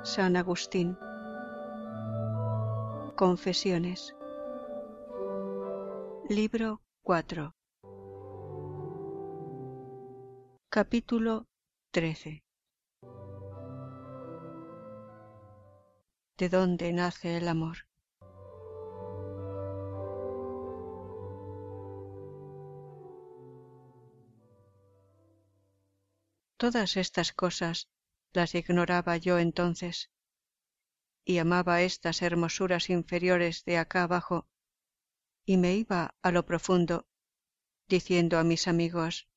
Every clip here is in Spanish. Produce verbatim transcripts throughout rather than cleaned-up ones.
San Agustín. Confesiones. Libro cuatro. Capítulo trece. ¿De dónde nace el amor? Todas estas cosas las ignoraba yo entonces, y amaba estas hermosuras inferiores de acá abajo, y me iba a lo profundo, diciendo a mis amigos: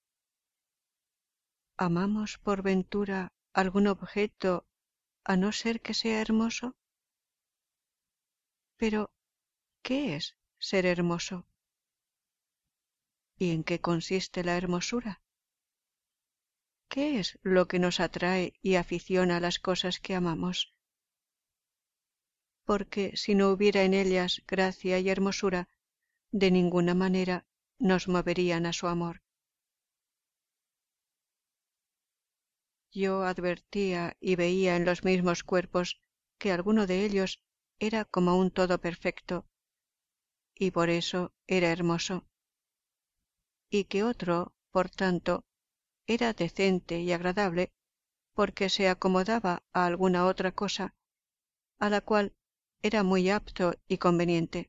¿amamos por ventura algún objeto a no ser que sea hermoso? Pero, ¿qué es ser hermoso? ¿Y en qué consiste la hermosura? ¿Qué es lo que nos atrae y aficiona a las cosas que amamos? Porque si no hubiera en ellas gracia y hermosura, de ninguna manera nos moverían a su amor. Yo advertía y veía en los mismos cuerpos que alguno de ellos era como un todo perfecto, y por eso era hermoso, y que otro, por tanto, era decente y agradable, porque se acomodaba a alguna otra cosa, a la cual era muy apto y conveniente.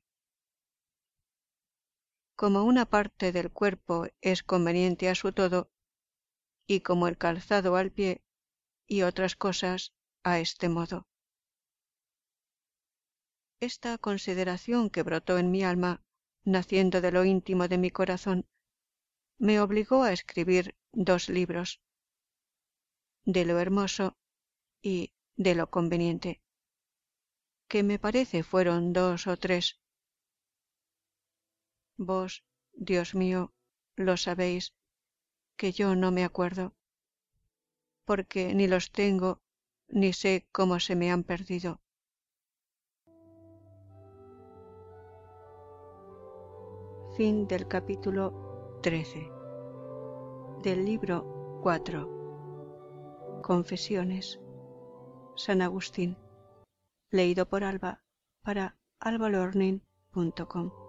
Como una parte del cuerpo es conveniente a su todo, y como el calzado al pie, y otras cosas a este modo. Esta consideración que brotó en mi alma, naciendo de lo íntimo de mi corazón, me obligó a escribir dos libros, de lo hermoso y de lo conveniente, que me parece fueron dos o tres. Vos, Dios mío, lo sabéis, que yo no me acuerdo, porque ni los tengo, ni sé cómo se me han perdido. Fin del capítulo trece. Del libro cuatro. Confesiones. San Agustín. Leído por Alba para alba learning punto com.